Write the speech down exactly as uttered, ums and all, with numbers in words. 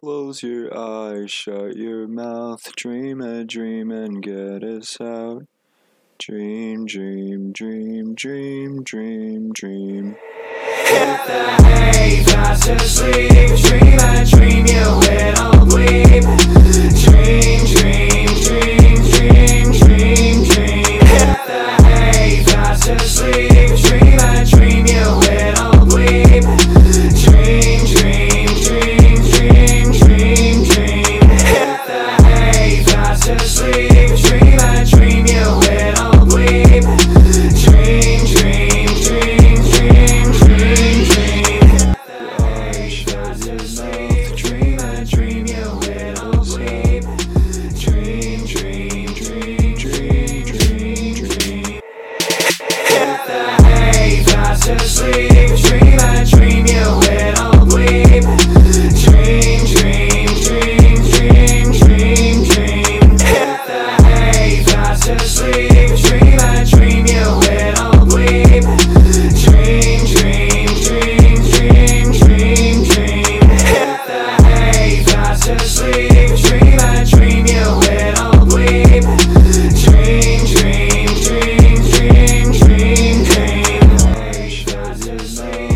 Close your eyes, shut your mouth, dream a dream and get us out. Dream, dream, dream, dream, dream, dream. Hit the hay, fast asleep. Dream a dream, you little bleep. Dream, dream, dream, dream, dream, dream. Hit the hay, fast asleep. Dream a dream, you little bleep. Dream, dream, dream, dream, dream, dream. Hit the hay, fast asleep. Dream a dream, you little bleep. Dream, dream, dream, dream, dream, dream. Hit the hay, fast asleep. Dream a dream, you little bleep. Dream, dream, dream, dream, dream, dream. Hit the hay, fast asleep. Dream a dream, you little bleep. Dream, dream, dream, dream, dream, dream. Hit the hay, fast asleep. Dream a dream, you little bleep. Dream, dream, dream, dream, dream, dream. Hit the hay, fast asleep. Dream a dream, you little bleep. Dream, dream, dream, dream, dream, dream. Hey, fast asleep.